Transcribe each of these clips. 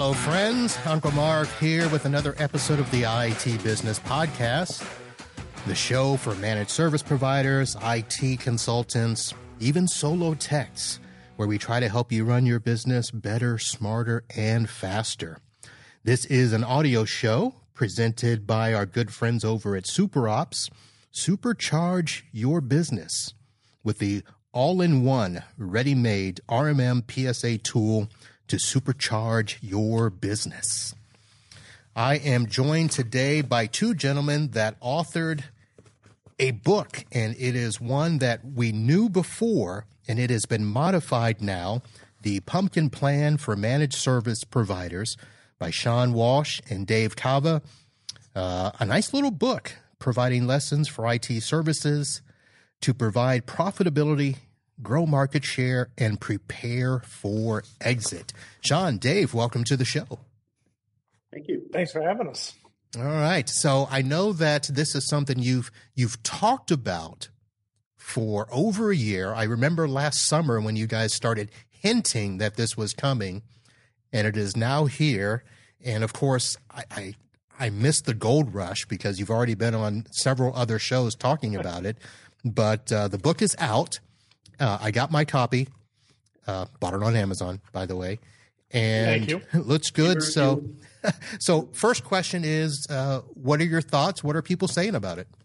Hello, friends. Uncle Mark here with another episode of the IT Business Podcast, the show for managed service providers, IT consultants, even solo techs, where we try to help you run your business better, smarter, and faster. This is an audio show presented by our good friends over at SuperOps. Supercharge your business with the all-in-one, ready-made RMM PSA tool to supercharge your business. I am joined today by two gentlemen that authored a book, and it is one that we knew before, and it has been modified now, The Pumpkin Plan for Managed Service Providers by Sean Walsh and Dave Kava. A nice little book providing lessons for IT services to provide profitability, grow market share, and prepare for exit. Sean, Dave, welcome to the show. Thank you. Thanks for having us. All right. So I know that this is something you've talked about for over a year. I remember last summer when you guys started hinting that this was coming, and it is now here. And of course, I missed the gold rush because you've already been on several other shows talking about it. But the book is out. I got my copy, bought it on Amazon, by the way, and Thank you. It looks good. So first question is, what are your thoughts? What are people saying about it?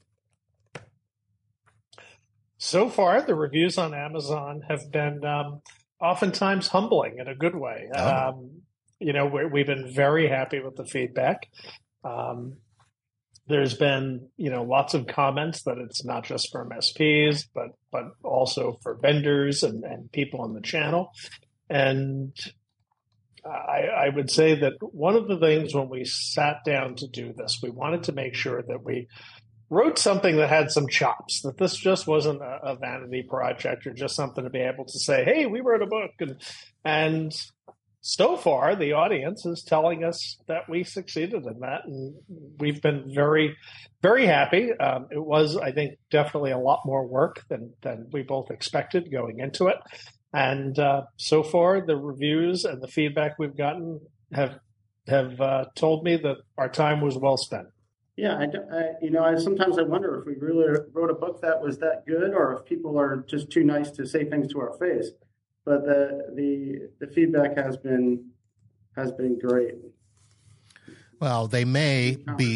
So far, the reviews on Amazon have been oftentimes humbling in a good way. Oh. We've been very happy with the feedback. There's been, lots of comments that it's not just for MSPs, but also for vendors and people on the channel. And I would say that one of the things when we sat down to do this, we wanted to make sure that we wrote something that had some chops, that this just wasn't a vanity project or just something to be able to say, hey, we wrote a book. And so far, the audience is telling us that we succeeded in that, and we've been very, very happy. It was, I think, definitely a lot more work than we both expected going into it. And so far, the reviews and the feedback we've gotten have told me that our time was well spent. Yeah, I sometimes wonder if we really wrote a book that was that good, or if people are just too nice to say things to our face. But the feedback has been great. Well, they may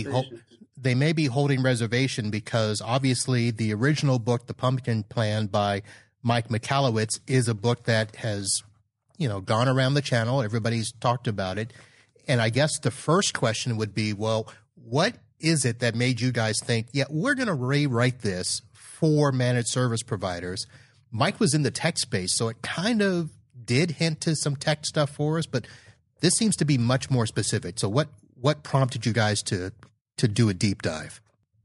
be holding reservation because obviously the original book, The Pumpkin Plan by Mike Michalowicz, is a book that has, gone around the channel. Everybody's talked about it. And I guess the first question would be, well, what is it that made you guys think, yeah, we're going to rewrite this for managed service providers? Mike was in the tech space, so it kind of did hint to some tech stuff for us, but this seems to be much more specific. So what prompted you guys to do a deep dive?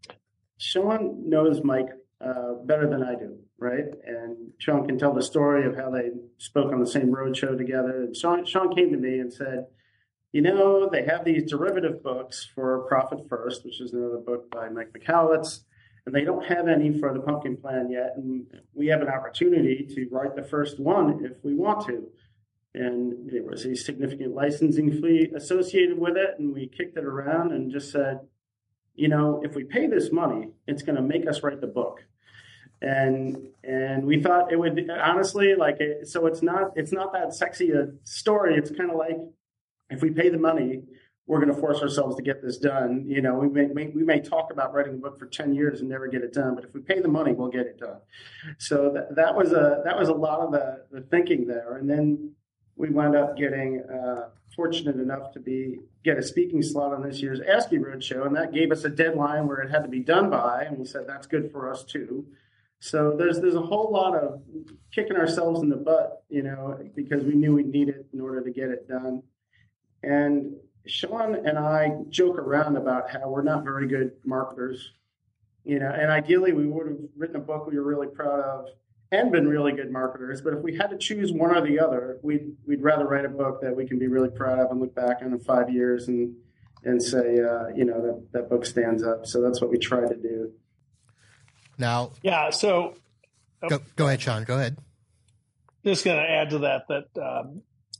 Sean knows Mike better than I do, right? And Sean can tell the story of how they spoke on the same roadshow together. And Sean came to me and said, they have these derivative books for Profit First, which is another book by Mike Michalowicz, and they don't have any for the Pumpkin Plan yet. And we have an opportunity to write the first one if we want to. And there was a significant licensing fee associated with it. And we kicked it around and just said, if we pay this money, it's going to make us write the book. And we thought it would honestly so it's not that sexy a story. It's kind of like, if we pay the money, we're going to force ourselves to get this done. We may talk about writing a book for 10 years and never get it done, but if we pay the money, we'll get it done. So that was a lot of the thinking there. And then we wound up getting fortunate enough to get a speaking slot on this year's ASCII Roadshow, and that gave us a deadline where it had to be done by, and we said that's good for us too. So there's a whole lot of kicking ourselves in the butt, because we knew we'd need it in order to get it done. And Sean and I joke around about how we're not very good marketers, and ideally we would have written a book we were really proud of and been really good marketers. But if we had to choose one or the other, we'd rather write a book that we can be really proud of and look back on in 5 years and say, that book stands up. So that's what we try to do. Now, yeah. So go ahead, Sean. Go ahead. Just going to add to that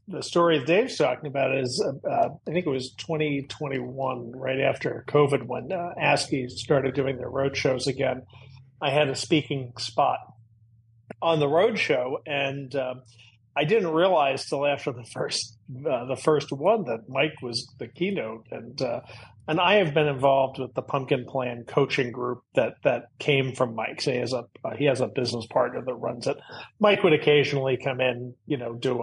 the story Dave's talking about is, I think it was 2021, right after COVID, when ASCII started doing their road shows again. I had a speaking spot on the road show, and I didn't realize till after the first one that Mike was the keynote, and I have been involved with the Pumpkin Plan coaching group that came from Mike. So he has a business partner that runs it. Mike would occasionally come in, do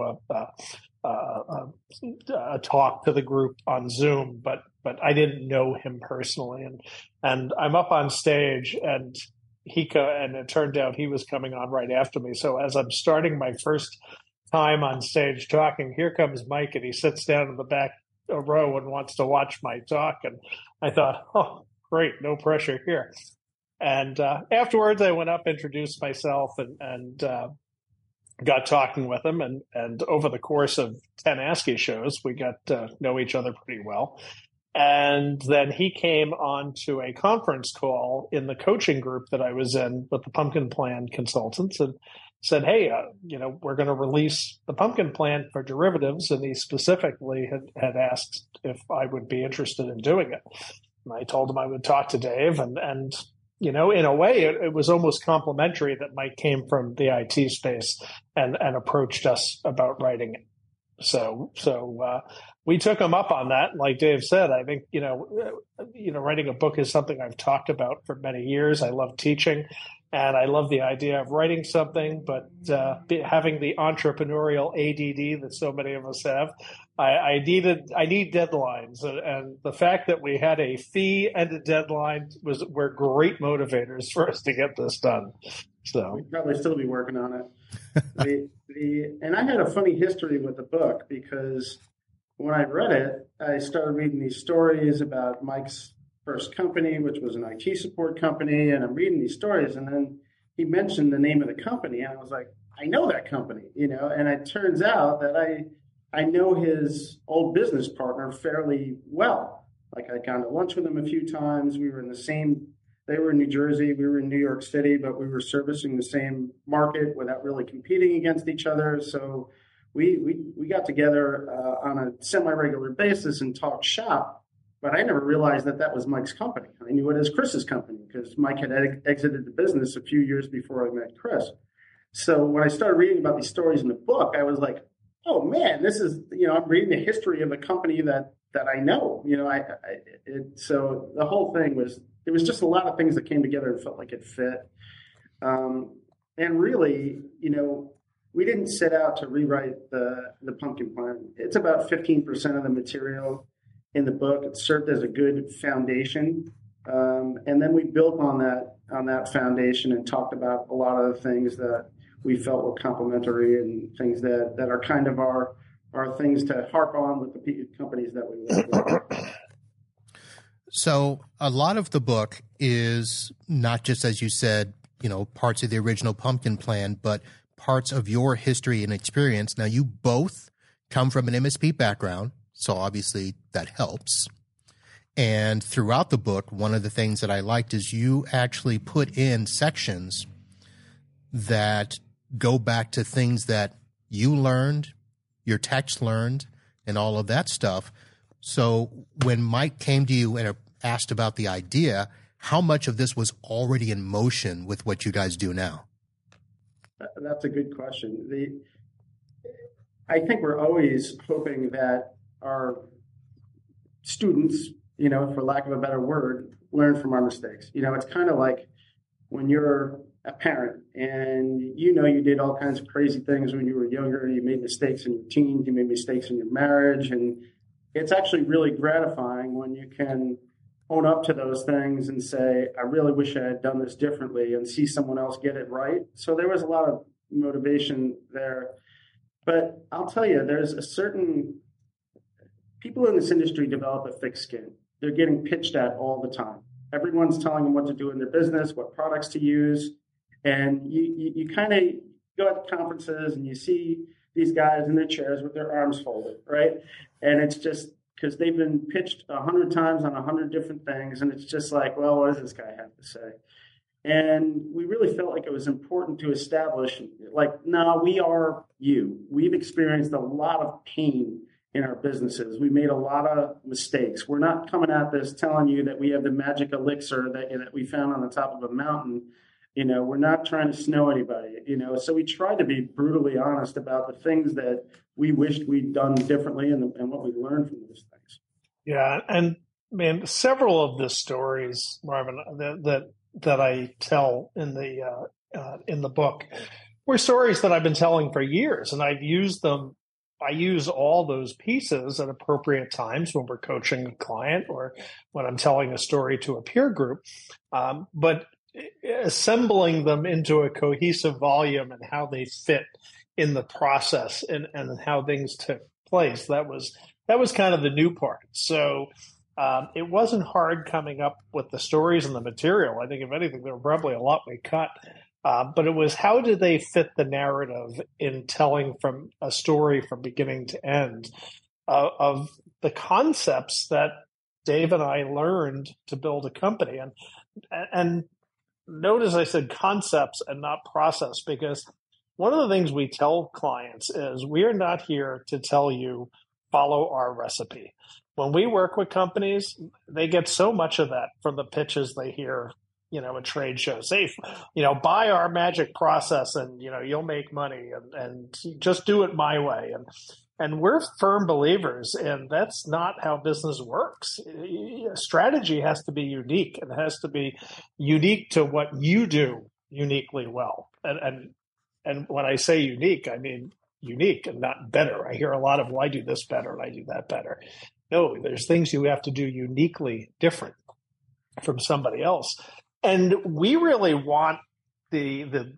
a talk to the group on Zoom, but I didn't know him personally, and I'm up on stage, and and it turned out he was coming on right after me. So as I'm starting my first time on stage talking, here comes Mike, and he sits down in the back row and wants to watch my talk. And I thought, oh, great, no pressure here. And afterwards, I went up, introduced myself, and got talking with him. And over the course of 10 ASCII shows, we got to know each other pretty well. And then he came on to a conference call in the coaching group that I was in with the Pumpkin Plan consultants, and said, hey, we're going to release the Pumpkin Plan for derivatives. And he specifically had asked if I would be interested in doing it. And I told him I would talk to Dave. And in a way, it was almost complimentary that Mike came from the IT space and approached us about writing it. So we took him up on that. Like Dave said, I think, writing a book is something I've talked about for many years. I love teaching, and I love the idea of writing something, but having the entrepreneurial ADD that so many of us have, I need deadlines. And the fact that we had a fee and a deadline were great motivators for us to get this done. So we'd probably still be working on it. And I had a funny history with the book, because when I read it, I started reading these stories about Mike's first company, which was an IT support company. And I'm reading these stories, and then he mentioned the name of the company. And I was like, I know that company, and it turns out that I know his old business partner fairly well. Like, I'd gone to lunch with him a few times. We were in the same, they were in New Jersey, we were in New York City, but we were servicing the same market without really competing against each other. So we got together on a semi-regular basis and talked shop. But I never realized that was Mike's company. I knew it as Chris's company, because Mike had exited the business a few years before I met Chris. So when I started reading about these stories in the book, I was like, oh man, this is, I'm reading the history of a company that I know. So the whole thing was just a lot of things that came together and felt like it fit. And really, we didn't set out to rewrite the Pumpkin Plan. It's about 15% of the material in the book. It served as a good foundation. And then we built on that foundation and talked about a lot of the things that we felt were complementary and things that are kind of our things to harp on with the companies that we work with. So a lot of the book is not just, as you said, parts of the original Pumpkin Plan, but parts of your history and experience. Now, you both come from an MSP background, so obviously that helps. And throughout the book, one of the things that I liked is you actually put in sections that go back to things that you learned, your techs learned, and all of that stuff. So when Mike came to you and asked about the idea, how much of this was already in motion with what you guys do now? That's a good question. I think we're always hoping that our students, for lack of a better word, learn from our mistakes. It's kind of like when you're a parent and you did all kinds of crazy things when you were younger. You made mistakes in your teens, you made mistakes in your marriage, and it's actually really gratifying when you can own up to those things and say, I really wish I had done this differently, and see someone else get it right. So there was a lot of motivation there. But I'll tell you, there's a certain people in this industry develop a thick skin. They're getting pitched at all the time. Everyone's telling them what to do in their business, what products to use. And you kind of go at conferences and you see these guys in their chairs with their arms folded, right? And it's just because they've been pitched 100 times on 100 different things. And it's just like, well, what does this guy have to say? And we really felt like it was important to establish, like, no, we are you. We've experienced a lot of pain in our businesses. We made a lot of mistakes. We're not coming at this telling you that we have the magic elixir that we found on the top of a mountain. We're not trying to snow anybody, So we tried to be brutally honest about the things that we wished we'd done differently and what we learned from those things. Yeah. And man, several of the stories, Marvin, that I tell in the book were stories that I've been telling for years, and I've used them. I use all those pieces at appropriate times when we're coaching a client or when I'm telling a story to a peer group. But assembling them into a cohesive volume and how they fit in the process and how things took place, that was kind of the new part. So it wasn't hard coming up with the stories and the material. I think, if anything, there were probably a lot we cut. But it was, how do they fit the narrative in telling from a story from beginning to end of the concepts that Dave and I learned to build a company. And notice I said concepts and not process, because one of the things we tell clients is we are not here to tell you follow our recipe. When we work with companies, they get so much of that from the pitches they hear, at trade shows. Say, buy our magic process and, you'll make money and just do it my way. And we're firm believers, and that's not how business works. Strategy has to be unique, and it has to be unique to what you do uniquely well. And when I say unique, I mean unique and not better. I hear a lot of, well, I do this better and I do that better. No, there's things you have to do uniquely different from somebody else. And we really want the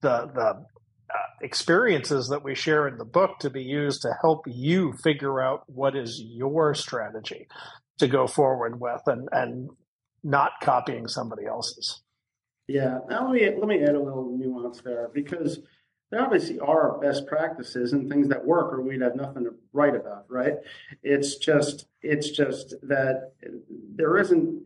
experiences that we share in the book to be used to help you figure out what is your strategy to go forward with, and not copying somebody else's. Yeah. Now let me add a little nuance there, because there obviously are best practices and things that work, or we'd have nothing to write about, right? It's just that there isn't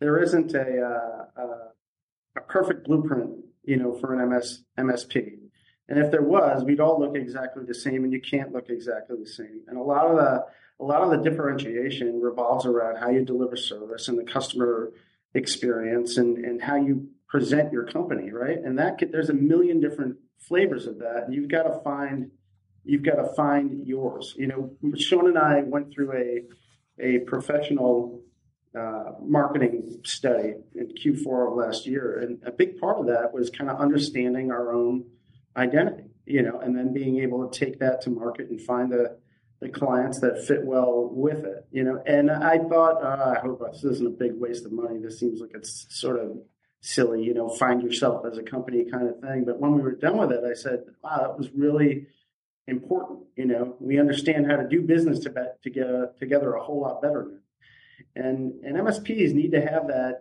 a perfect blueprint, for an MSP. And if there was, we'd all look exactly the same, and you can't look exactly the same. And a lot of the differentiation revolves around how you deliver service and the customer experience and how you present your company, right? And there's a million different flavors of that, and you've got to find yours. Sean and I went through a professional marketing study in Q4 of last year, and a big part of that was kind of understanding our own identity, and then being able to take that to market and find the clients that fit well with it, And I thought, I hope this isn't a big waste of money. This seems like it's sort of silly, find yourself as a company kind of thing. But when we were done with it, I said, wow, that was really important. We understand how to do business together a whole lot better now. And MSPs need to have that,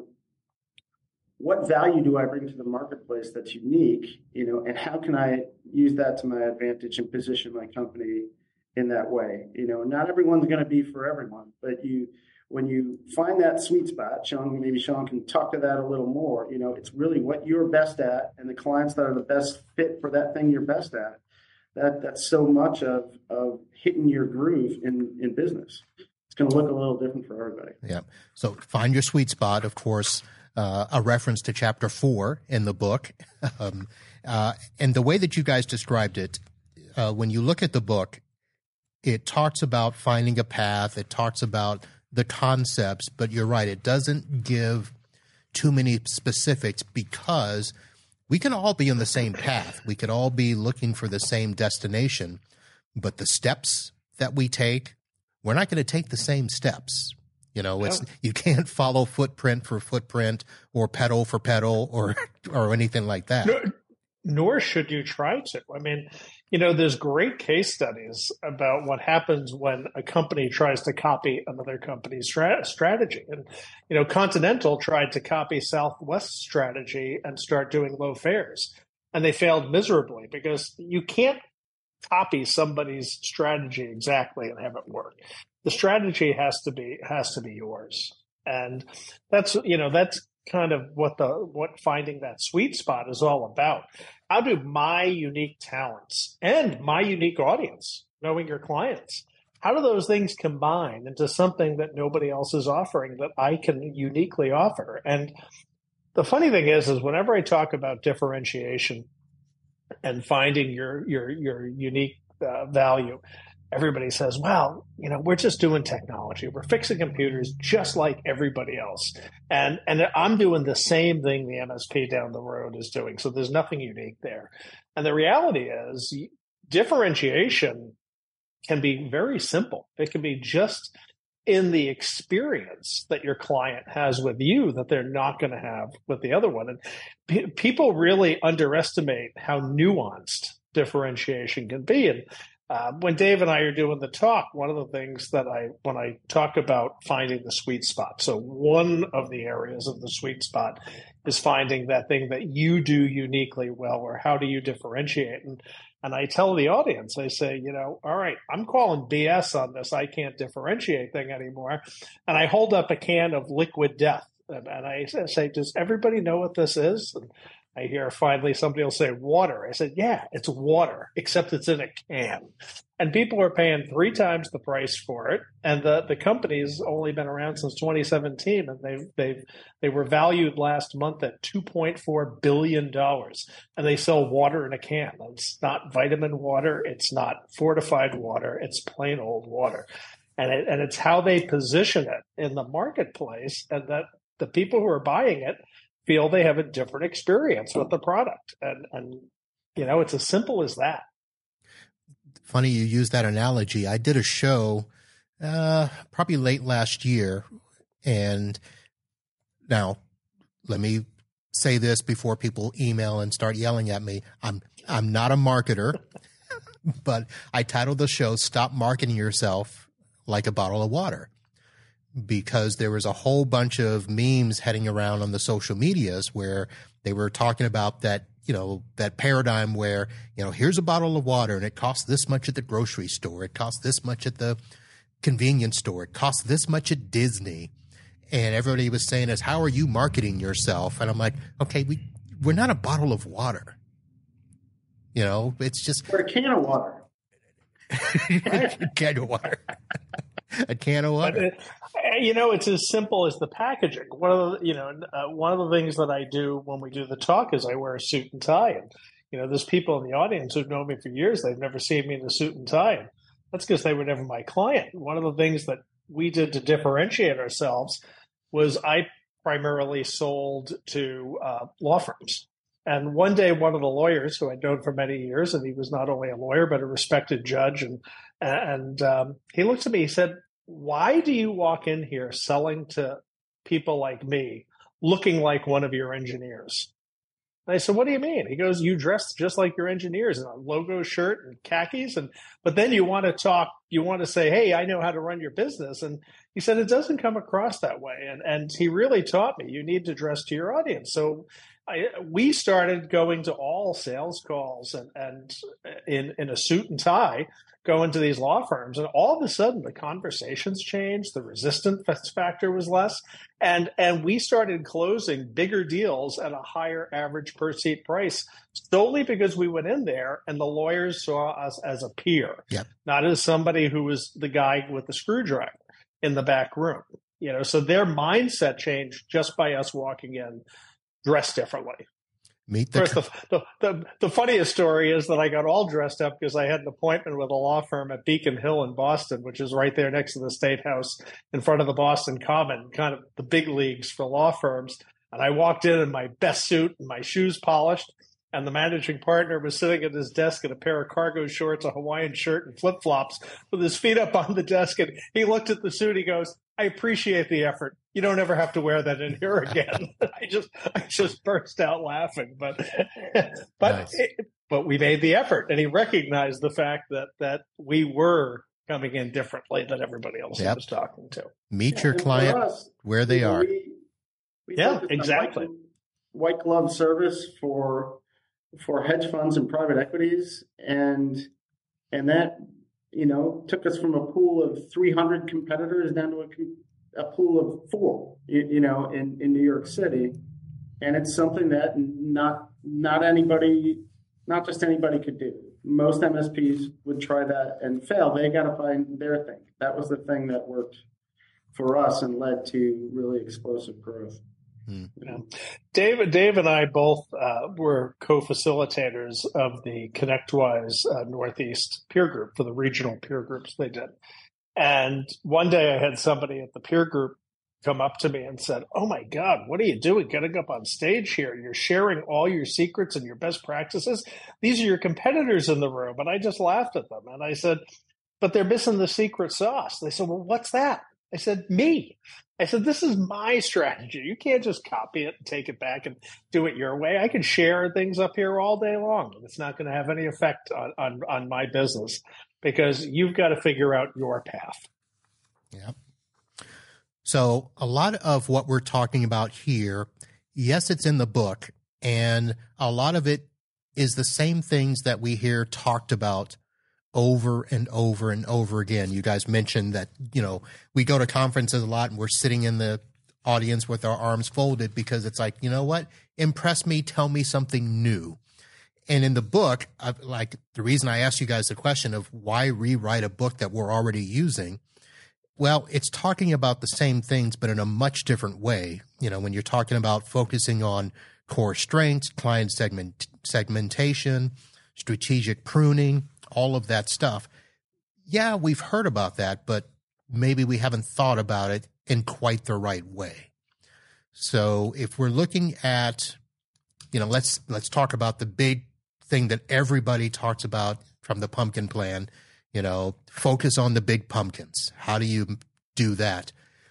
what value do I bring to the marketplace that's unique, and how can I use that to my advantage and position my company in that way? Not everyone's going to be for everyone, but when you find that sweet spot, maybe Sean can talk to that a little more, it's really what you're best at and the clients that are the best fit for that thing you're best at. That's so much of hitting your groove in business. It's going to look a little different for everybody. Yeah. So find your sweet spot, of course, a reference to chapter 4 in the book. And the way that you guys described it, when you look at the book, it talks about finding a path. It talks about the concepts, but you're right. It doesn't give too many specifics, because we can all be on the same path. We could all be looking for the same destination, but the steps that we take, we're not going to take the same steps. You can't follow footprint for footprint or pedal for pedal or anything like that. Nor should you try to. I mean, there's great case studies about what happens when a company tries to copy another company's strategy. And, Continental tried to copy Southwest's strategy and start doing low fares. And they failed miserably, because you can't copy somebody's strategy exactly and have it work. The strategy has to be yours. And that's kind of what finding that sweet spot is all about. How do my unique talents and my unique audience, knowing your clients, how do those things combine into something that nobody else is offering that I can uniquely offer? And the funny thing is whenever I talk about differentiation and finding your unique value, everybody says, well, we're just doing technology. We're fixing computers just like everybody else. And I'm doing the same thing the MSP down the road is doing. So there's nothing unique there. And the reality is differentiation can be very simple. It can be just in the experience that your client has with you that they're not going to have with the other one. And people really underestimate how nuanced differentiation can be. And when Dave and I are doing the talk, one of the things that when I talk about finding the sweet spot, so one of the areas of the sweet spot is finding that thing that you do uniquely well, or how do you differentiate? And I tell the audience, I say, all right, I'm calling BS on this I can't differentiate thing anymore. And I hold up a can of liquid death. And I say, does everybody know what this is? And I hear finally somebody will say water. I said, yeah, it's water, except it's in a can. And people are paying 3 times the price for it. And the company's only been around since 2017, and they were valued last month at $2.4 billion. And they sell water in a can. It's not vitamin water. It's not fortified water. It's plain old water. And it's how they position it in the marketplace, and that the people who are buying it feel they have a different experience with the product. And it's as simple as that. Funny you use that analogy. I did a show probably late last year. And now let me say this before people email and start yelling at me. I'm not a marketer, but I titled the show, Stop Marketing Yourself Like a Bottle of Water, because there was a whole bunch of memes heading around on the social medias where they were talking about that, that paradigm where, here's a bottle of water and it costs this much at the grocery store. It costs this much at the convenience store. It costs this much at Disney. And everybody was saying is, how are you marketing yourself? And I'm like, okay, we're not a bottle of water. It's just. We're a can of water. A can of water. A can of water. It's as simple as the packaging. One of the things that I do when we do the talk is I wear a suit and tie. And, there's people in the audience who've known me for years. They've never seen me in a suit and tie. And that's because they were never my client. One of the things that we did to differentiate ourselves was I primarily sold to law firms. And one day, one of the lawyers who I'd known for many years, and he was not only a lawyer, but a respected judge, and he looked at me, he said, why do you walk in here selling to people like me, looking like one of your engineers? And I said, what do you mean? He goes, you dress just like your engineers in a logo shirt and khakis. But then you want to say, hey, I know how to run your business. And he said, it doesn't come across that way. And he really taught me, you need to dress to your audience. So we started going to all sales calls and in a suit and tie, going to these law firms, and all of a sudden the conversations changed. The resistance factor was less, and we started closing bigger deals at a higher average per seat price, solely because we went in there and the lawyers saw us as a peer, not as somebody who was the guy with the screwdriver in the back room. So their mindset changed just by us walking in dressed differently. The funniest story is that I got all dressed up because I had an appointment with a law firm at Beacon Hill in Boston, which is right there next to the State House in front of the Boston Common, kind of the big leagues for law firms. And I walked in my best suit and my shoes polished. And the managing partner was sitting at his desk in a pair of cargo shorts, a Hawaiian shirt, and flip-flops with his feet up on the desk. And he looked at the suit. He goes, I appreciate the effort. You don't ever have to wear that in here again. I just burst out laughing. But nice. But we made the effort. And he recognized the fact that we were coming in differently than everybody else he was talking to. Meet your client us, where they are. We exactly. White glove service for hedge funds and private equities, and that took us from a pool of 300 competitors down to a pool of 4 in New York City, And it's something that not anybody, not just anybody could do. Most MSPs would try that and fail. They got to find their thing. That was the thing that worked for us and led to really explosive growth. Yeah. Dave and I both were co-facilitators of the ConnectWise Northeast peer group for the regional peer groups they did. And one day I had somebody at the peer group come up to me and said, "Oh my God, what are you doing getting up on stage here? You're sharing all your secrets and your best practices. These are your competitors in the room." And I just laughed at them. And I said, "But they're missing the secret sauce." They said, "Well, what's that?" I said, "Me." I said, "This is my strategy. You can't just copy it and take it back and do it your way. I can share things up here all day long. And it's not going to have any effect on my business because you've got to figure out your path." Yeah. So a lot of what we're talking about here, yes, it's in the book, and a lot of it is the same things that we hear talked about over and over and over again. You guys mentioned that, we go to conferences a lot and we're sitting in the audience with our arms folded because it's like, you know what? Impress me, tell me something new. And in the book, the reason I asked you guys the question of why rewrite a book that we're already using, well, it's talking about the same things, but in a much different way. When you're talking about focusing on core strengths, client segmentation, strategic pruning, all of that stuff. Yeah, we've heard about that, but maybe we haven't thought about it in quite the right way. So if we're looking at, let's talk about the big thing that everybody talks about from the pumpkin plan. Focus on the big pumpkins. How do you do that?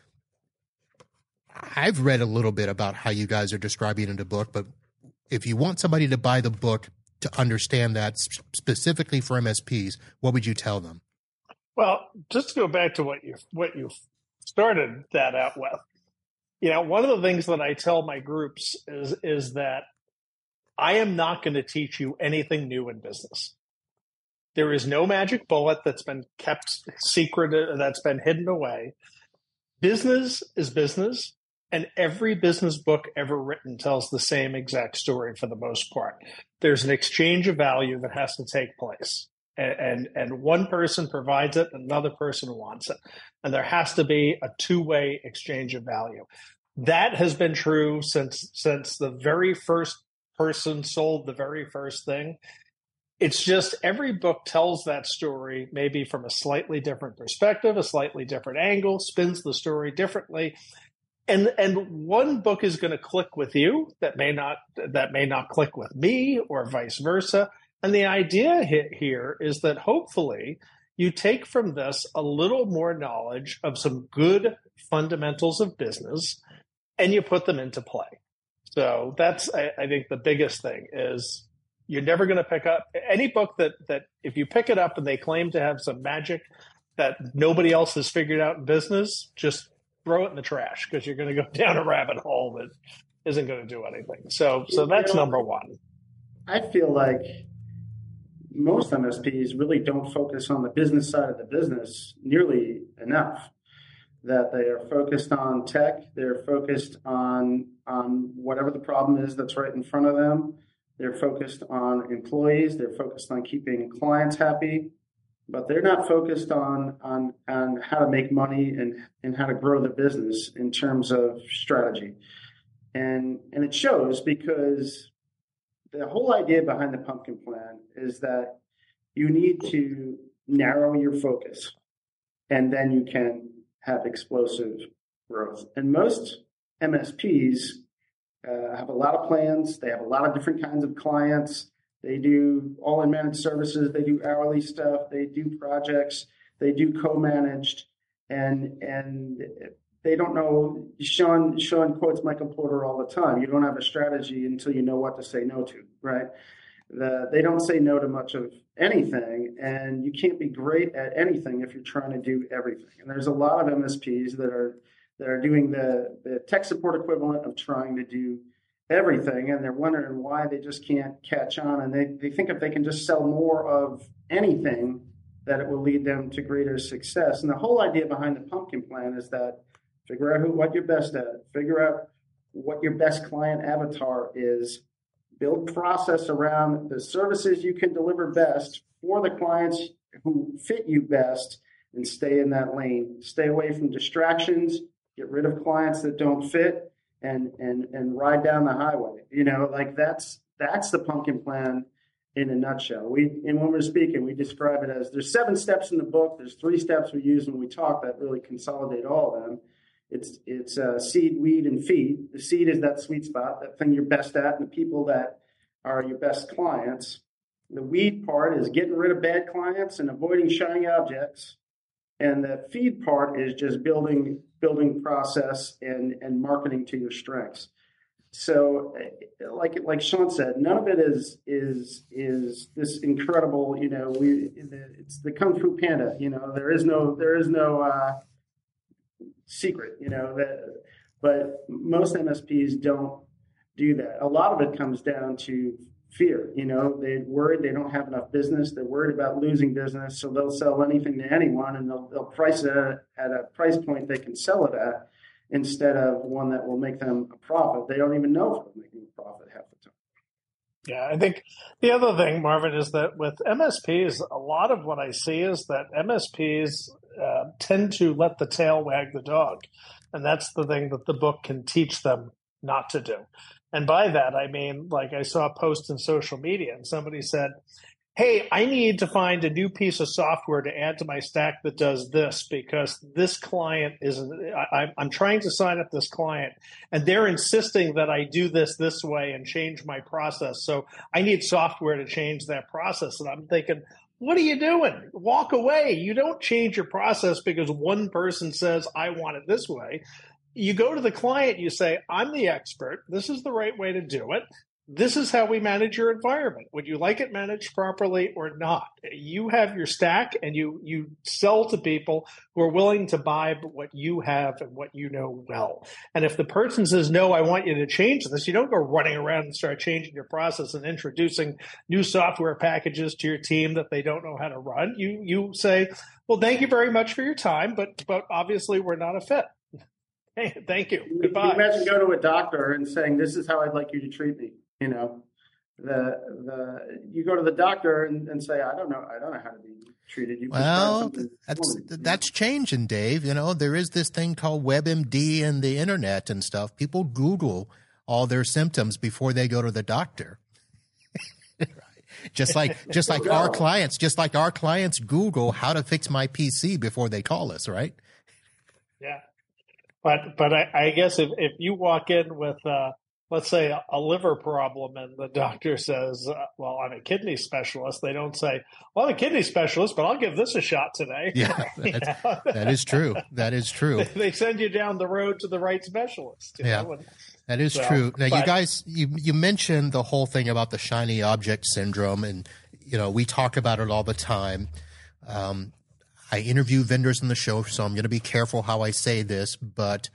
I've read a little bit about how you guys are describing it in the book, but if you want somebody to buy the book to understand that specifically for MSPs, what would you tell them? Well, just to go back to what you started that out with, one of the things that I tell my groups is that I am not going to teach you anything new in business. There is no magic bullet that's been kept secret, that's been hidden away. Business is business, and every business book ever written tells the same exact story for the most part. There's an exchange of value that has to take place, and one person provides it, another person wants it, and there has to be a two-way exchange of value. That has been true since the very first person sold the very first thing. It's just every book tells that story maybe from a slightly different perspective, a slightly different angle, spins the story differently. And one book is going to click with you that may not click with me or vice versa. And the idea here is that hopefully you take from this a little more knowledge of some good fundamentals of business and you put them into play. So that's, I think, the biggest thing is you're never going to pick up any book that if you pick it up and they claim to have some magic that nobody else has figured out in business, just throw it in the trash because you're going to go down a rabbit hole that isn't going to do anything. So that's number one. I feel like most MSPs really don't focus on the business side of the business nearly enough. That they are focused on tech, they're focused on whatever the problem is that's right in front of them. They're focused on employees. They're focused on keeping clients happy, but they're not focused on how to make money and how to grow the business in terms of strategy. And it shows because the whole idea behind the pumpkin plan is that you need to narrow your focus and then you can have explosive growth. And most MSPs have a lot of plans. They have a lot of different kinds of clients. They do all in managed services. They do hourly stuff. They do projects. They do co-managed, and they don't know. Sean quotes Michael Porter all the time. You don't have a strategy until you know what to say no to, right? They don't say no to much of anything, and you can't be great at anything if you're trying to do everything. And there's a lot of MSPs that are doing the tech support equivalent of trying to do everything, and they're wondering why they just can't catch on. And they think if they can just sell more of anything, that it will lead them to greater success. And the whole idea behind the pumpkin plan is that figure out what you're best at, figure out what your best client avatar is, build process around the services you can deliver best for the clients who fit you best, and stay in that lane. Stay away from distractions, get rid of clients that don't fit, and ride down the highway. Like that's the pumpkin plan in a nutshell. And when we're speaking, we describe it as there's 7 steps in the book. There's 3 steps we use when we talk that really consolidate all of them. It's seed, weed, and feed. The seed is that sweet spot, that thing you're best at, and the people that are your best clients. The weed part is getting rid of bad clients and avoiding shiny objects. And the feed part is just building process and marketing to your strengths. So, like Sean said, none of it is this incredible. It's the Kung Fu Panda. There is no secret. But most MSPs don't do that. A lot of it comes down to fear. They're worried they don't have enough business. They're worried about losing business, so they'll sell anything to anyone, and they'll price it at a price point they can sell it at, instead of one that will make them a profit. They don't even know if it'll make them a profit half the time. Yeah, I think the other thing, Marvin, is that with MSPs, a lot of what I see is that MSPs tend to let the tail wag the dog. And that's the thing that the book can teach them not to do. And by that, I mean, like I saw a post in social media and somebody said, hey, I need to find a new piece of software to add to my stack that does this because this client I'm trying to sign up this client and they're insisting that I do this way and change my process. So I need software to change that process. And I'm thinking, what are you doing? Walk away. You don't change your process because one person says, I want it this way. You go to the client, you say, I'm the expert. This is the right way to do it. This is how we manage your environment. Would you like it managed properly or not? You have your stack and you sell to people who are willing to buy what you have and what you know well. And if the person says, no, I want you to change this, you don't go running around and start changing your process and introducing new software packages to your team that they don't know how to run. You say, well, thank you very much for your time, but obviously we're not a fit. Hey, thank you. Goodbye. You imagine going to a doctor and saying, this is how I'd like you to treat me. You go to the doctor and say, I don't know how to be treated. That's changing, Dave. There is this thing called WebMD and the internet and stuff. People Google all their symptoms before they go to the doctor. Just like our clients Google how to fix my PC before they call us, right? Yeah. But I guess if you walk in with, let's say, a liver problem and the doctor says, well, I'm a kidney specialist, they don't say, well, I'm a kidney specialist, but I'll give this a shot today. Yeah, that is true. That is true. They send you down the road to the right specialist. That is true. Now, you guys, you mentioned the whole thing about the shiny object syndrome, and, we talk about it all the time. I interview vendors in the show, so I'm going to be careful how I say this, but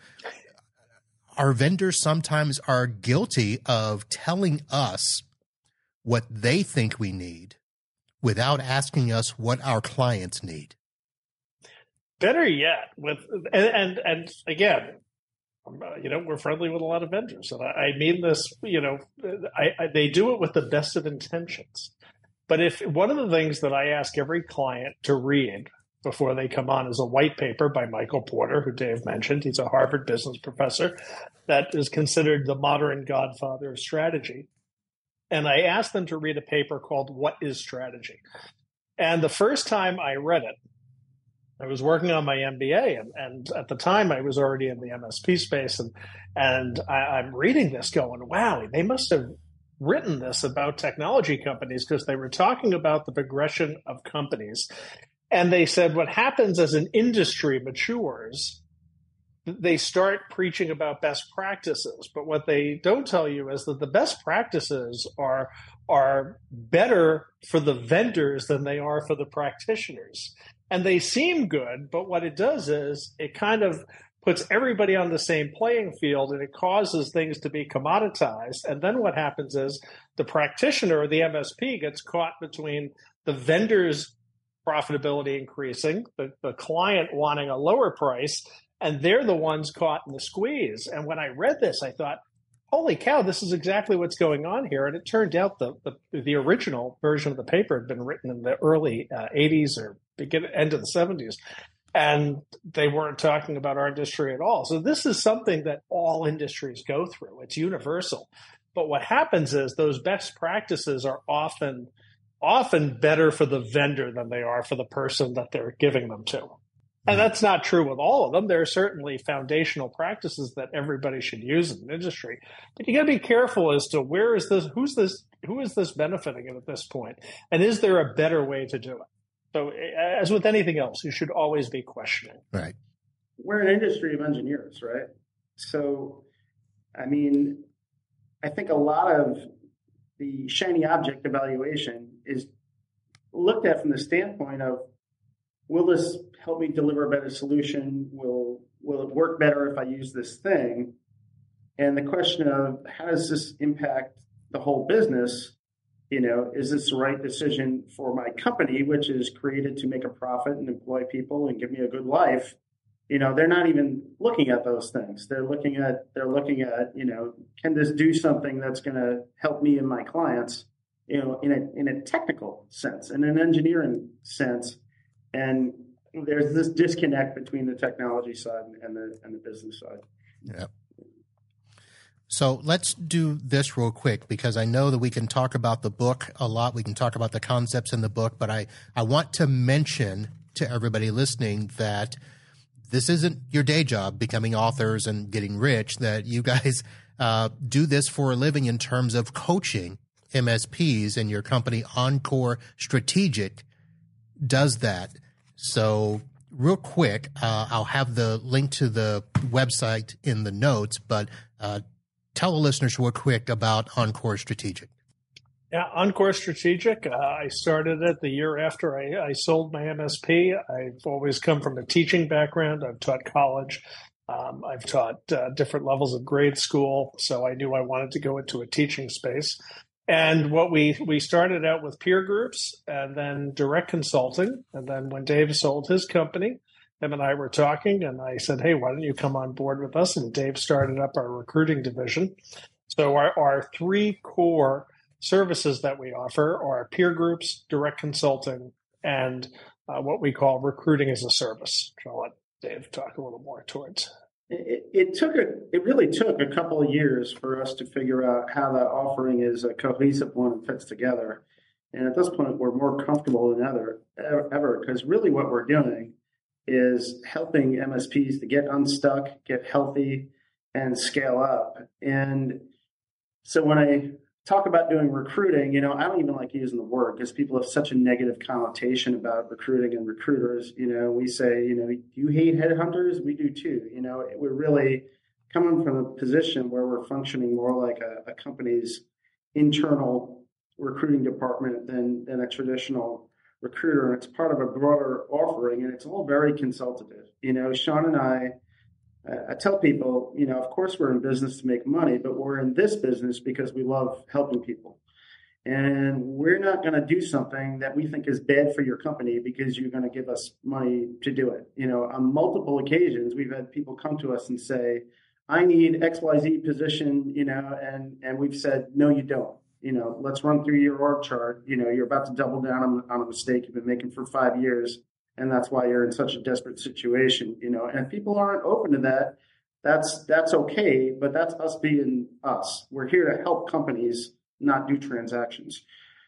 our vendors sometimes are guilty of telling us what they think we need without asking us what our clients need. Better yet, and again, we're friendly with a lot of vendors, and I mean this. They do it with the best of intentions. But if one of the things that I ask every client to read before they come on is a white paper by Michael Porter, who Dave mentioned. He's a Harvard business professor that is considered the modern godfather of strategy. And I asked them to read a paper called What is Strategy? And the first time I read it, I was working on my MBA, and at the time I was already in the MSP space, and I'm reading this going, wow, they must have written this about technology companies because they were talking about the progression of companies. And they said what happens as an industry matures, they start preaching about best practices. But what they don't tell you is that the best practices are better for the vendors than they are for the practitioners. And they seem good, but what it does is it kind of puts everybody on the same playing field, and it causes things to be commoditized. And then what happens is the practitioner or the MSP gets caught between the vendor's profitability increasing, the client wanting a lower price, and they're the ones caught in the squeeze. And when I read this, I thought, holy cow, this is exactly what's going on here. And it turned out the original version of the paper had been written in the early 80s or end of the 70s. And they weren't talking about our industry at all. So this is something that all industries go through. It's universal. But what happens is those best practices are often better for the vendor than they are for the person that they're giving them to. And that's not true with all of them. There are certainly foundational practices that everybody should use in an industry. But you got to be careful as to who is this benefiting at this point? And is there a better way to do it? So as with anything else, you should always be questioning. Right. We're an industry of engineers, right? So, I mean, I think a lot of the shiny object evaluation is looked at from the standpoint of, will this help me deliver a better solution? Will it work better if I use this thing? And the question of how does this impact the whole business? Is this the right decision for my company, which is created to make a profit and employ people and give me a good life? They're not even looking at those things. They're looking at, can this do something that's going to help me and my clients, in a technical sense, in an engineering sense. And there's this disconnect between the technology side and the business side. Yeah. So let's do this real quick, because I know that we can talk about the book a lot. We can talk about the concepts in the book, but I want to mention to everybody listening that this isn't your day job, becoming authors and getting rich, that you guys do this for a living in terms of coaching MSPs, and your company Encore Strategic does that. So real quick, I'll have the link to the website in the notes, but tell the listeners real quick about Encore Strategic. Yeah, Encore Strategic. I started it the year after I sold my MSP. I've always come from a teaching background. I've taught college. I've taught different levels of grade school. So I knew I wanted to go into a teaching space. And what we started out with peer groups and then direct consulting. And then when Dave sold his company, him and I were talking, and I said, hey, why don't you come on board with us? And Dave started up our recruiting division. So our three core services that we offer are peer groups, direct consulting, and what we call recruiting as a service, which I'll let Dave talk a little more towards. It really took a couple of years for us to figure out how that offering is a cohesive one and fits together. And at this point, we're more comfortable than ever, because really what we're doing is helping MSPs to get unstuck, get healthy, and scale up. And so when I talk about doing recruiting, I don't even like using the word, because people have such a negative connotation about recruiting and recruiters. We say, do you hate headhunters? We do too. We're really coming from a position where we're functioning more like a company's internal recruiting department than a traditional recruiter. And it's part of a broader offering, and it's all very consultative. Sean and I tell people, of course we're in business to make money, but we're in this business because we love helping people. And we're not going to do something that we think is bad for your company because you're going to give us money to do it. On multiple occasions, we've had people come to us and say, I need XYZ position, and we've said, no, you don't. Let's run through your org chart. You're about to double down on a mistake you've been making for 5 years. And that's why you're in such a desperate situation, and if people aren't open to that, that's okay. But that's us being us. We're here to help companies, not do transactions.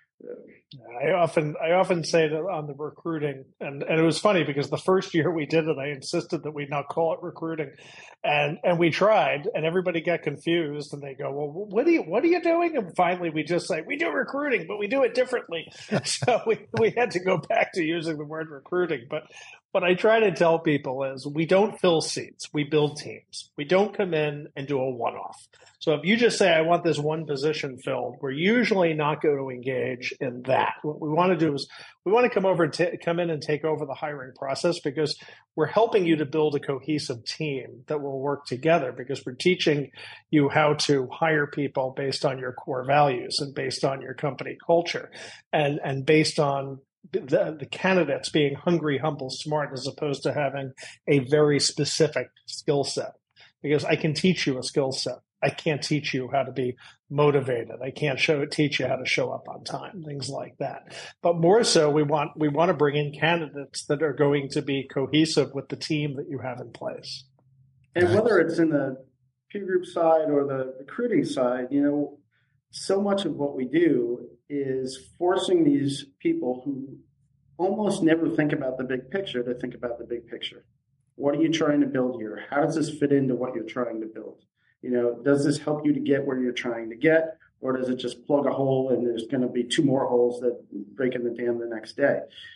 I often say that on the recruiting, and it was funny because the first year we did it, I insisted that we not call it recruiting, and we tried, and everybody got confused, and they go, well, what are you doing? And finally, we just say we do recruiting, but we do it differently. So we had to go back to using the word recruiting. But what I try to tell people is we don't fill seats, we build teams. We don't come in and do a one-off. So if you just say, I want this one position filled, we're usually not going to engage in that. What we want to do is we want to come in and take over the hiring process, because we're helping you to build a cohesive team that will work together, because we're teaching you how to hire people based on your core values and based on your company culture and based on the candidates being hungry, humble, smart, as opposed to having a very specific skill set. Because I can teach you a skill set, I can't teach you how to be motivated. I can't teach you how to show up on time, things like that. But more so, we want to bring in candidates that are going to be cohesive with the team that you have in place. And whether it's in the peer group side or the recruiting side, so much of what we do is forcing these people who almost never think about the big picture to think about the big picture. What are you trying to build here? How does this fit into what you're trying to build? Does this help you to get where you're trying to get, or does it just plug a hole and there's going to be two more holes that break in the dam the next day?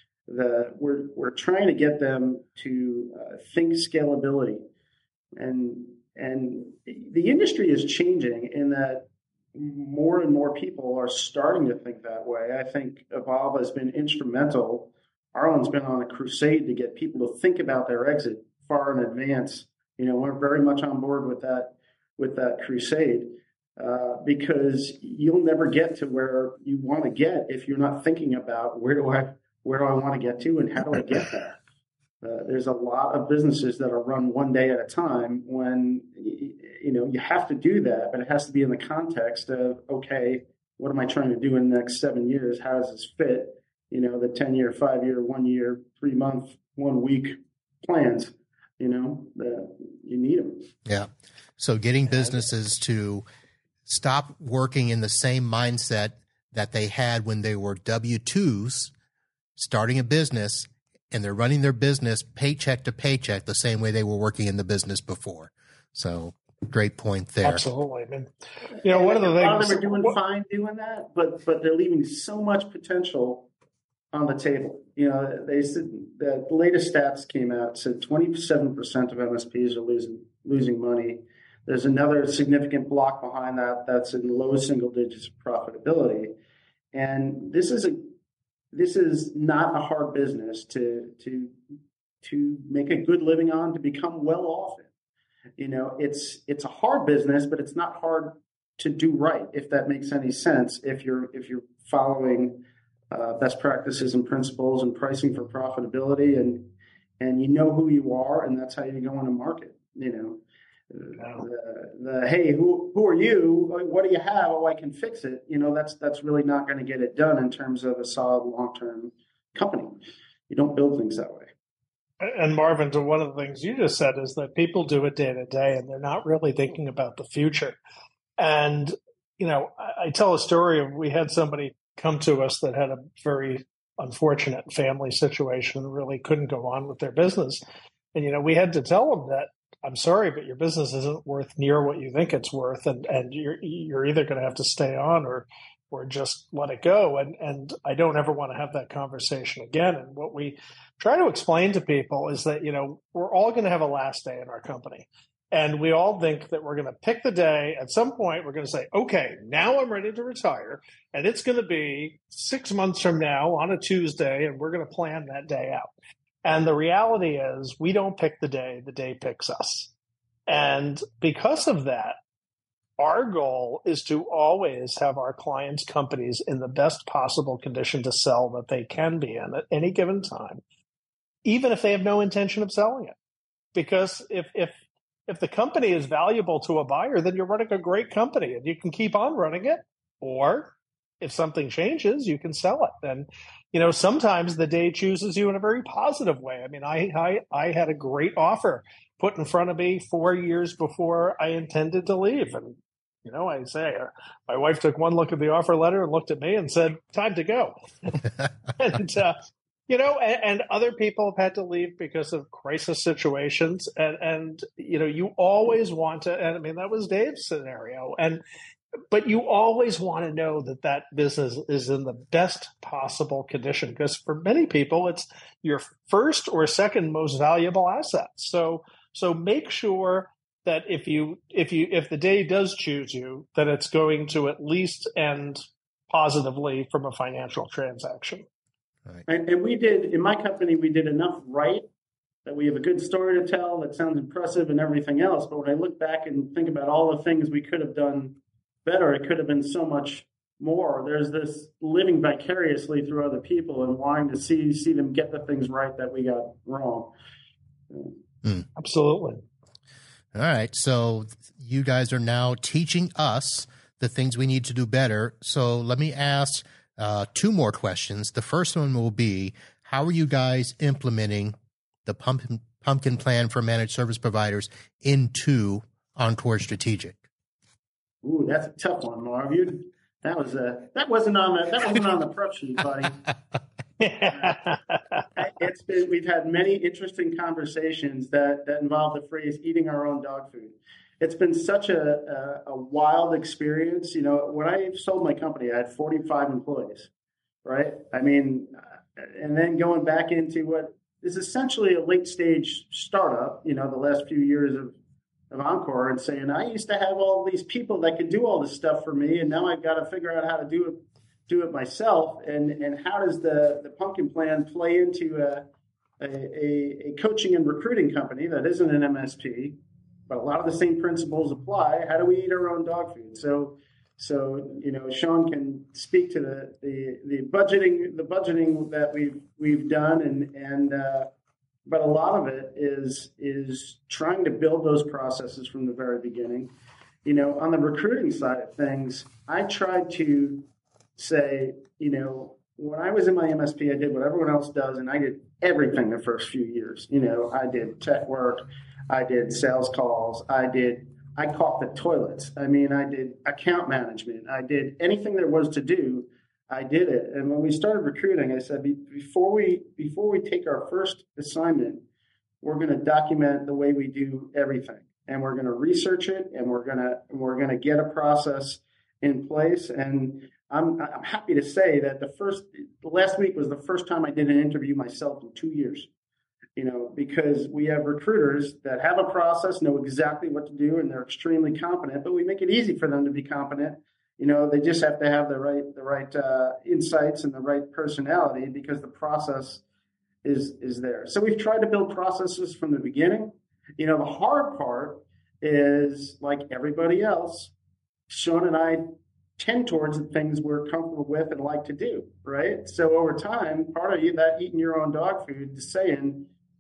We're trying to get them to think scalability, and the industry is changing in that more and more people are starting to think that way. I think Evolve has been instrumental. Arlen's been on a crusade to get people to think about their exit far in advance. We're very much on board with that crusade because you'll never get to where you want to get if you're not thinking about where do I want to get to and how do I get there. There's a lot of businesses that are run one day at a time when you have to do that, but it has to be in the context of, okay, what am I trying to do in the next 7 years? How does this fit? The 10-year, 5-year, 1 year, 3 month, 1 week plans, you need them. Yeah. So getting businesses to stop working in the same mindset that they had when they were W-2s, starting a business, and they're running their business paycheck to paycheck the same way they were working in the business before. So great point there. Absolutely. I mean, one of the things. A lot of them are doing fine doing that, but they're leaving so much potential on the table. They said the latest stats came out, said 27% of MSPs are losing money. There's another significant block behind that that's in low single digits of profitability. And this is not a hard business to make a good living on, to become well off in. It's a hard business, but it's not hard to do right, if that makes any sense. If you're following best practices and principles and pricing for profitability, and you know who you are, and that's how you go into market. Hey, who are you? What do you have? Oh, I can fix it. That's really not going to get it done in terms of a solid long-term company. You don't build things that way. And Marvin, to one of the things you just said is that people do it day to day, and they're not really thinking about the future. And I tell a story of, we had somebody come to us that had a very unfortunate family situation and really couldn't go on with their business. And, we had to tell them that, I'm sorry, but your business isn't worth near what you think it's worth. And you're either going to have to stay on or just let it go. And I don't ever want to have that conversation again. And what we try to explain to people is that, we're all going to have a last day in our company. And we all think that we're going to pick the day. At some point, we're going to say, okay, now I'm ready to retire. And it's going to be 6 months from now on a Tuesday, and we're going to plan that day out. And the reality is we don't pick the day picks us. And because of that, our goal is to always have our clients' companies in the best possible condition to sell that they can be in at any given time, even if they have no intention of selling it. Because if the company is valuable to a buyer, then you're running a great company and you can keep on running it. Or if something changes, you can sell it. And, sometimes the day chooses you in a very positive way. I mean, I had a great offer put in front of me 4 years before I intended to leave. And, I say, my wife took one look at the offer letter and looked at me and said, time to go. And other people have had to leave because of crisis situations. And you always want to, and I mean, that was Dave's scenario. But you always want to know that business is in the best possible condition, because for many people, it's your first or second most valuable asset. So make sure that if the day does choose you, that it's going to at least end positively from a financial transaction. Right. And we did, in my company, we did enough right that we have a good story to tell that sounds impressive and everything else. But when I look back and think about all the things we could have done better, it could have been so much more. There's this living vicariously through other people and wanting to see them get the things right that we got wrong. Absolutely. All right. So you guys are now teaching us the things we need to do better. So let me ask two more questions. The first one will be, how are you guys implementing the pumpkin plan for managed service providers into Encore Strategic? Ooh, that's a tough one, Marv. That wasn't on the prep sheet, buddy. We've had many interesting conversations that involve the phrase "eating our own dog food." It's been such a wild experience. When I sold my company, I had 45 employees, right? I mean, and then going back into what is essentially a late stage startup, the last few years of Encore, and saying, I used to have all these people that could do all this stuff for me, and now I've got to figure out how to do it myself. And how does the pumpkin plan play into a coaching and recruiting company that isn't an MSP, but a lot of the same principles apply? How do we eat our own dog food? So Sean can speak to the budgeting that we've done, and but a lot of it is trying to build those processes from the very beginning. On the recruiting side of things, I tried to say, when I was in my MSP, I did what everyone else does, and I did everything the first few years. I did tech work, I did sales calls, I caulked the toilets. I did account management. I did anything there was to do. I did it. And when we started recruiting, I said, before we take our first assignment, we're going to document the way we do everything, and we're going to research it, and we're going to get a process in place. And I'm happy to say that the last week was the first time I did an interview myself in 2 years. Because we have recruiters that have a process, know exactly what to do, and they're extremely competent, but we make it easy for them to be competent. They just have to have the right insights and the right personality, because the process is there. So we've tried to build processes from the beginning. The hard part is, like everybody else, Sean and I tend towards the things we're comfortable with and like to do, right? So over time, part of that eating your own dog food is saying,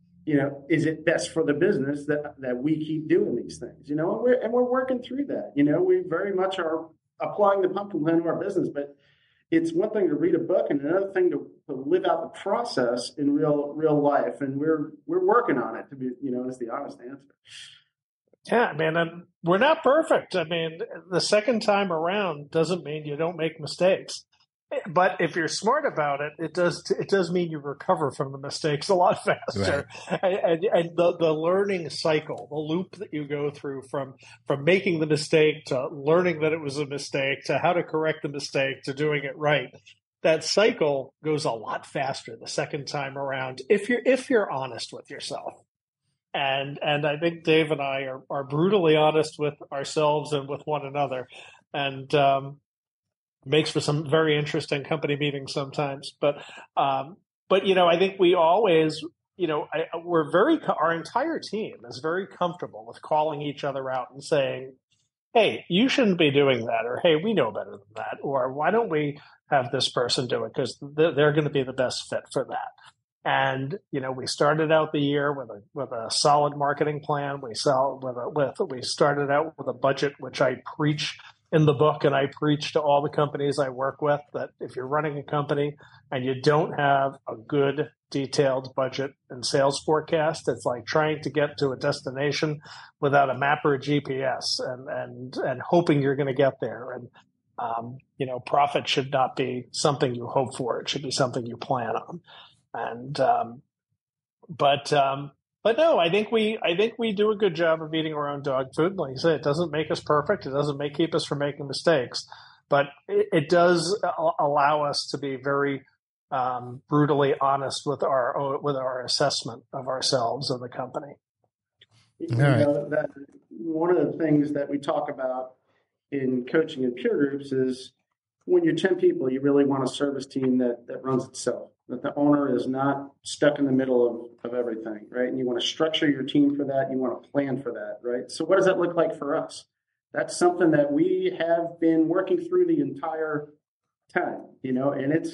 is it best for the business that we keep doing these things? And we're working through that. We very much are applying the pumpkin plan to our business, but it's one thing to read a book and another thing to live out the process in real life. And we're working on it, to be, is the honest answer. Yeah, man, we're not perfect. The second time around doesn't mean you don't make mistakes. But if you're smart about it, it does mean you recover from the mistakes a lot faster. Right. And the learning cycle, the loop that you go through from making the mistake to learning that it was a mistake to how to correct the mistake to doing it right, that cycle goes a lot faster the second time around if you're honest with yourself. And I think Dave and I are brutally honest with ourselves and with one another, and makes for some very interesting company meetings sometimes. But I think we always, our entire team is very comfortable with calling each other out and saying, hey, you shouldn't be doing that, or hey, we know better than that, or why don't we have this person do it, because they're going to be the best fit for that. And we started out the year with a solid marketing plan. We started out with a budget, which I preach in the book, and I preach to all the companies I work with, that if you're running a company and you don't have a good detailed budget and sales forecast, it's like trying to get to a destination without a map or a GPS and hoping you're going to get there. And profit should not be something you hope for; it should be something you plan on. And But no, I think we do a good job of eating our own dog food. Like you say, it doesn't make us perfect. It doesn't keep us from making mistakes, but it does allow us to be very brutally honest with our assessment of ourselves and the company. That one of the things that we talk about in coaching and peer groups is, when you're 10 people, you really want a service team that runs itself, that the owner is not stuck in the middle of everything, right? And you want to structure your team for that. You want to plan for that, right? So what does that look like for us? That's something that we have been working through the entire time, and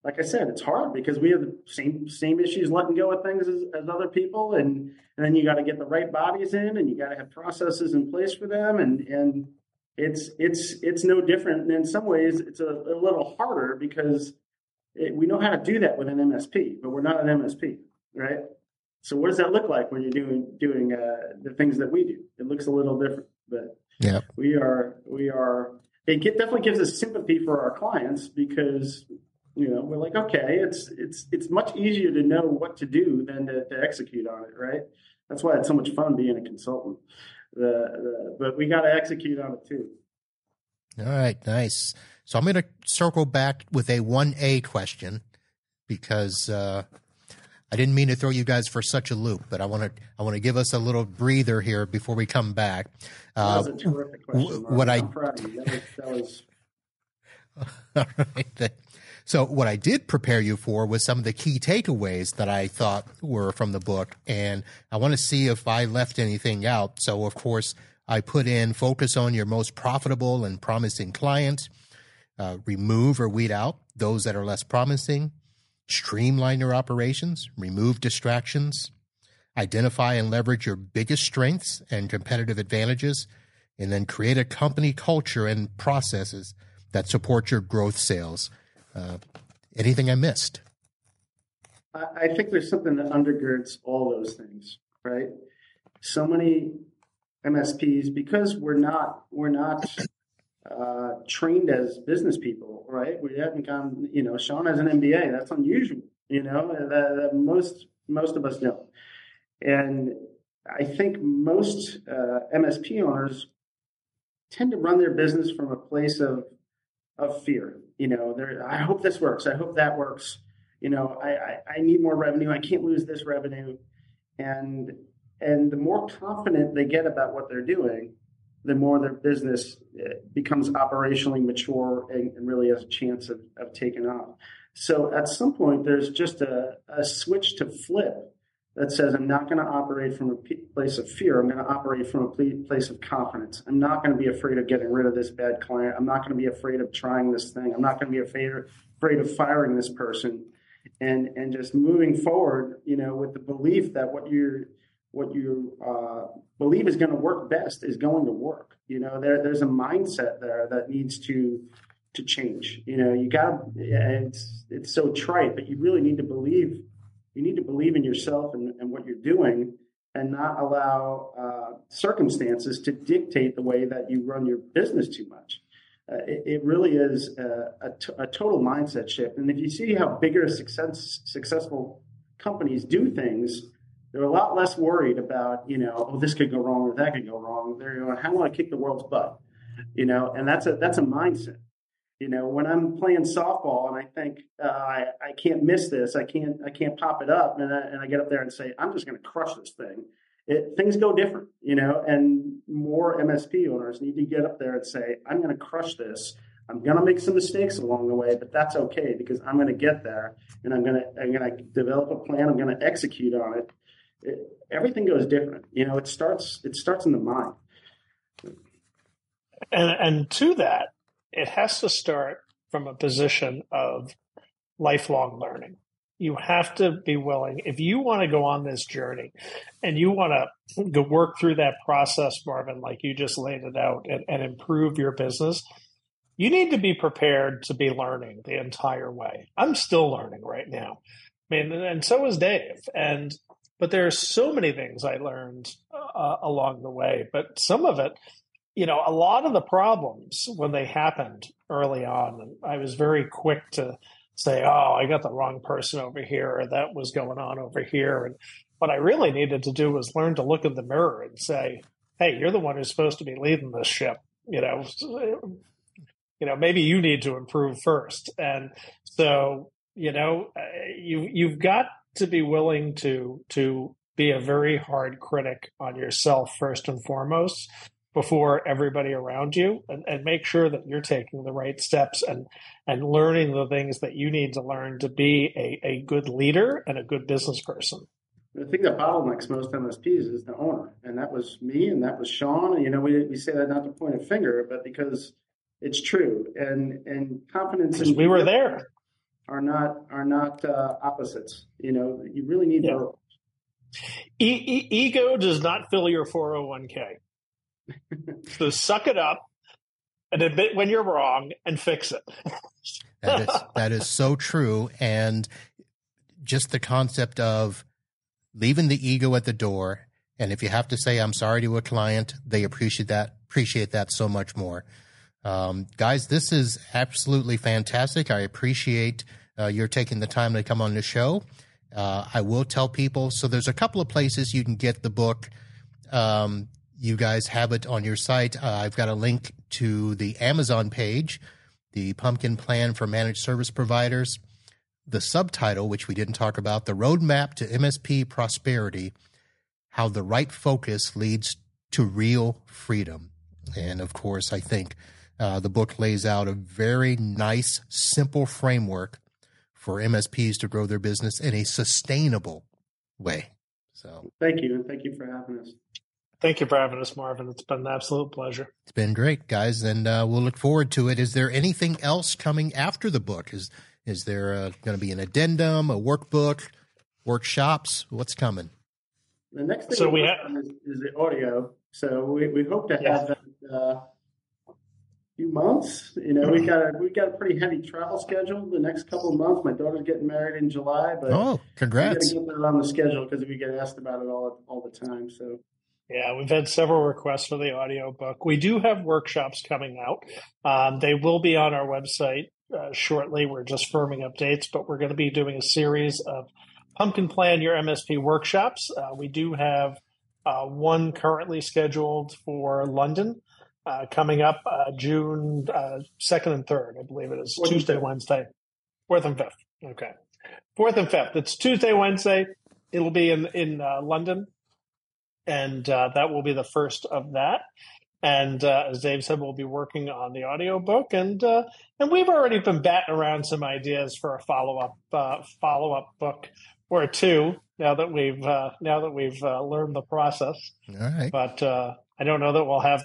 like I said, it's hard because we have the same issues letting go of things as other people, and then you got to get the right bodies in, and you got to have processes in place for them, and it's no different. And in some ways, it's a little harder because we know how to do that with an MSP, but we're not an MSP, right? So what does that look like when you're doing the things that we do? It looks a little different, but yeah, we are. Definitely gives us sympathy for our clients because we're like, okay, it's much easier to know what to do than to execute on it, right? That's why it's so much fun being a consultant. But we got to execute on it too. All right, nice. So I'm going to circle back with a 1A question because I didn't mean to throw you guys for such a loop, but I want to give us a little breather here before we come back. That was a terrific question, Mark. I'm proud of you. That was... All right. So what I did prepare you for was some of the key takeaways that I thought were from the book, and I want to see if I left anything out. So, of course, I put in focus on your most profitable and promising clients, remove or weed out those that are less promising, streamline your operations, remove distractions, identify and leverage your biggest strengths and competitive advantages, and then create a company culture and processes that support your growth sales. Anything I missed? I think there's something that undergirds all those things, right? So many MSPs, because we're not trained as business people, right? We haven't gone, Sean has an MBA. That's unusual, that most of us don't. And I think most MSP owners tend to run their business from a place of fear. I hope this works. I hope that works. I need more revenue. I can't lose this revenue. And the more confident they get about what they're doing, the more their business becomes operationally mature and really has a chance of taking off. So at some point, there's just a switch to flip that says, I'm not going to operate from a place of fear. I'm going to operate from a place of confidence. I'm not going to be afraid of getting rid of this bad client. I'm not going to be afraid of trying this thing. I'm not going to be afraid of firing this person, and just moving forward, with the belief that what you believe is going to work best is going to work. There's a mindset there that needs to change. You got it's so trite, but you really need to believe. You need to believe in yourself and what you're doing, and not allow circumstances to dictate the way that you run your business too much. It really is a total mindset shift. And if you see how bigger successful companies do things, they're a lot less worried about, this could go wrong or that could go wrong. They're going, how do I kick the world's butt? And that's a mindset. When I'm playing softball and I think I can't miss this, I can't pop it up, and I get up there and say, I'm just going to crush this thing. Things go different, and more MSP owners need to get up there and say, I'm going to crush this. I'm going to make some mistakes along the way, but that's okay because I'm going to get there, and I'm going to develop a plan. I'm going to execute on it. Everything goes different. It starts in the mind. And to that, it has to start from a position of lifelong learning. You have to be willing, if you want to go on this journey and you want to go work through that process, Marvin, like you just laid it out, and improve your business, you need to be prepared to be learning the entire way. I'm still learning right now. And so is Dave. But there are so many things I learned along the way, but some of it, a lot of the problems when they happened early on, and I was very quick to say, oh, I got the wrong person over here, or that was going on over here. And what I really needed to do was learn to look in the mirror and say, hey, you're the one who's supposed to be leading this ship. Maybe you need to improve first. And so, you've got to be willing to be a very hard critic on yourself first and foremost, before everybody around you, and make sure that you're taking the right steps and learning the things that you need to learn to be a good leader and a good business person. The thing that bottlenecks most MSPs is the owner. And that was me, and that was Sean. We say that not to point a finger, but because it's true. And confidence. We were there. are not opposites. You really need both. Ego does not fill your 401k. So suck it up and admit when you're wrong and fix it. That is so true. And just the concept of leaving the ego at the door. And if you have to say, I'm sorry to a client, they appreciate that so much more. Guys, this is absolutely fantastic. I appreciate your taking the time to come on the show. I will tell people, so there's a couple of places you can get the book. You guys have it on your site. I've got a link to the Amazon page, The Pumpkin Plan for Managed Service Providers. The subtitle, which we didn't talk about, The Roadmap to MSP Prosperity, How the Right Focus Leads to Real Freedom. And, of course, I think the book lays out a very nice, simple framework for MSPs to grow their business in a sustainable way. So, thank you. And thank you for having us. Thank you for having us, Marvin. It's been an absolute pleasure. It's been great, guys, and we'll look forward to it. Is there anything else coming after the book? Is there going to be an addendum, a workbook, workshops? What's coming? The next thing is the audio. So we hope to have that few months. We got a pretty heavy travel schedule the next couple of months. My daughter's getting married in July, but congrats! We got to get that on the schedule because we get asked about it all the time. So. Yeah, we've had several requests for the audiobook. We do have workshops coming out. They will be on our website shortly. We're just firming up dates, but we're going to be doing a series of Pumpkin Plan Your MSP workshops. We do have one currently scheduled for London coming up June 2nd and 3rd, I believe it is. Tuesday, Wednesday, 4th and 5th. Okay. 4th and 5th. It's Tuesday, Wednesday. It'll be in London. And that will be the first of that. And as Dave said, we'll be working on the audiobook. And we've already been batting around some ideas for a follow-up book or two now that we've learned the process. All right. But I don't know that we'll have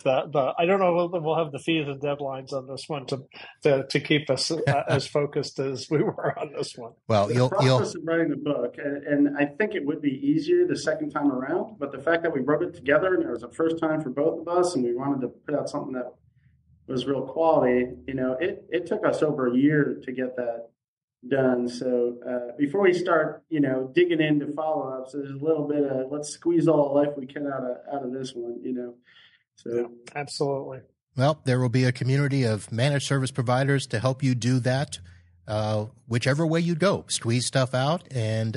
the fees and deadlines on this one to keep us as focused as we were on this one. Well, the process of writing the book, and I think it would be easier the second time around. But the fact that we wrote it together and it was the first time for both of us, and we wanted to put out something that was real quality, it took us over a year to get that done. So before we start, digging into follow-ups, there's a little bit of let's squeeze all the life we can out of this one, So yeah, absolutely. Well, there will be a community of managed service providers to help you do that, whichever way you go. Squeeze stuff out and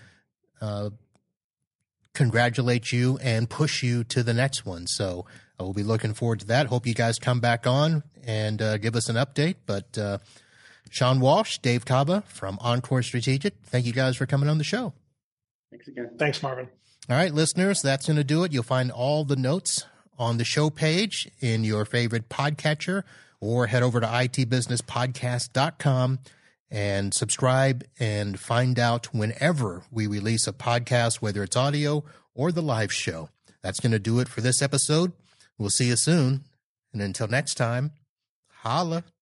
congratulate you and push you to the next one. So we'll be looking forward to that. Hope you guys come back on and give us an update. But Sean Walsh, Dave Kaba from Encore Strategic, thank you guys for coming on the show. Thanks again. Thanks, Marvin. All right, listeners, that's going to do it. You'll find all the notes on the show page in your favorite podcatcher, or head over to itbusinesspodcast.com and subscribe and find out whenever we release a podcast, whether it's audio or the live show. That's going to do it for this episode. We'll see you soon. And until next time, holla.